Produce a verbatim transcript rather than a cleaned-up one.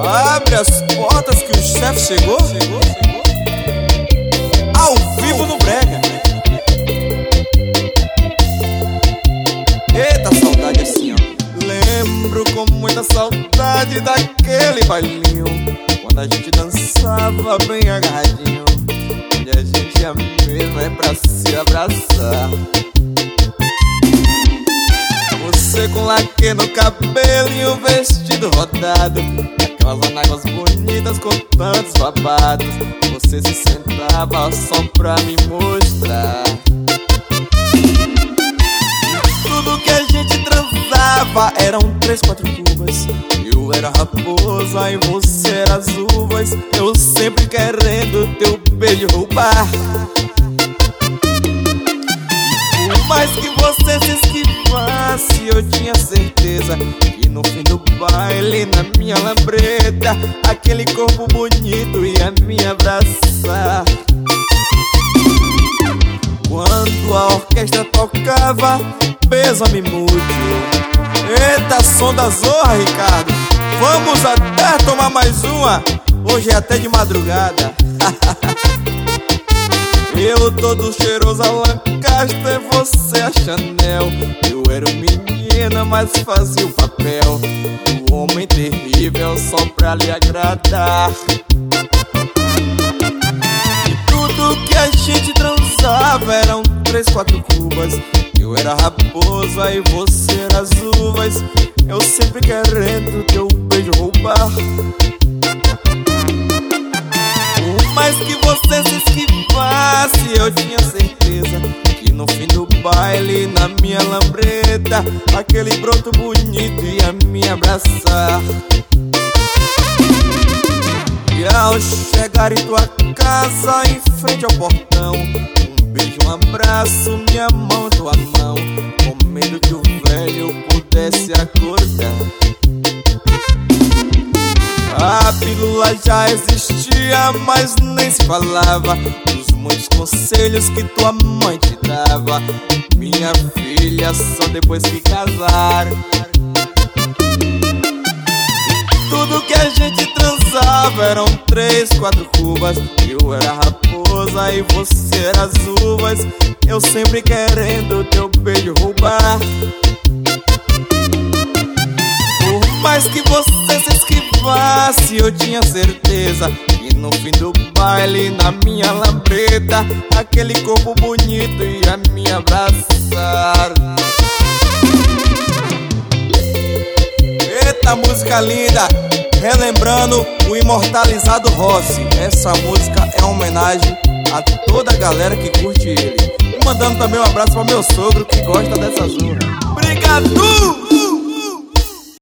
Abre as portas que o chefe chegou, chegou, chegou. Ao vivo no Brega. Eita, saudade assim, ó. Lembro com muita saudade daquele bailinho, quando a gente dançava bem agarradinho, onde a gente ia mesmo é pra se abraçar. Você com laque no cabelo e o vestido rodado, aquelas anáguas bonitas com tantos babados. Você se sentava só pra me mostrar tudo que a gente transava. Eram três, quatro cubas, eu era raposa e você era as uvas. Eu sempre querendo teu beijo roubar. Por mais que você se esquivasse, eu tinha certeza que no fim do baile, na minha lambreta, aquele corpo bonito ia me abraçar. Quando a orquestra tocava Besa-me mútil. Eita, som da Zorra, Ricardo. Vamos até tomar mais uma. Hoje é até de madrugada. Eu todo cheiroso a Lancaster, você a Chanel. Eu era um menino, mas fazia o papel do homem terrível só pra lhe agradar. E tudo que a gente transava eram três, quatro cubas. Eu era raposa e você era as uvas. Eu sempre querendo teu beijo roubar. Por mais que você se esquivasse, eu tinha certeza que no fim do baile, na minha lambreta, aquele broto bonito ia me abraçar. E ao chegar em tua casa, em frente ao portão, um beijo, um abraço, minha mão, tua mão, com medo que o velho pudesse acordar. A pílula já existia, mas nem se falava dos muitos conselhos que tua mãe te dava. Minha filha, só depois que casar. E tudo que a gente transava eram três, quatro cubas. Eu era raposa e você era as uvas. Eu sempre querendo teu beijo roubar. Por mais que você se esquivasse, eu tinha certeza que no fim do baile, na minha lambreta, aquele corpo bonito ia me abraçar. Eita, música linda! Relembrando o imortalizado Rossi. Essa música é uma homenagem a toda a galera que curte ele. E mandando também um abraço para meu sogro que gosta dessa zorra. Obrigado!